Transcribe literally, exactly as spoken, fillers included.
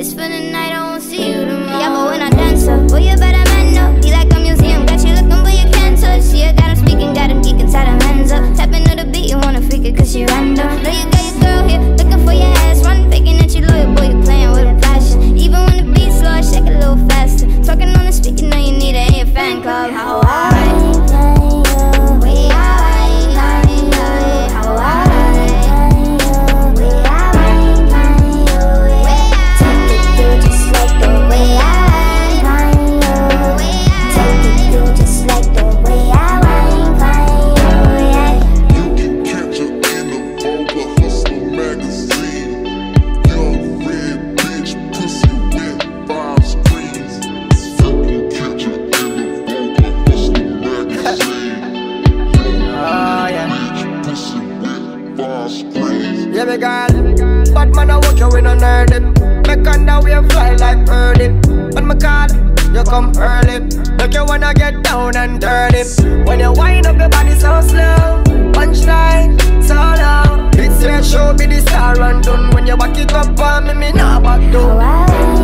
just for the night, I won't see you tomorrow. Yeah, but when I dance up, boy, you better man up. Be like a museum, got you looking but you can't touch. See, I got him speaking, got him geeking, tie them hands up. Tapping to the beat, you wanna freak it cause she random. Know you got your girl here, looking for your ass. Run, begging that you loyal, boy, you playing with a passion. Even when the beat's slow, I shake a little faster. Talking on the speaker, know you need it in your fan club. How I yeah, me girl, bad man, I walk you in a nerd it. Make on the way fly like birdie. When me call, you come early. Make you wanna get down and dirty. When you wind up your body so slow, punchline so low. It's your show, be the star and done. When you back it up on me, me nah back down.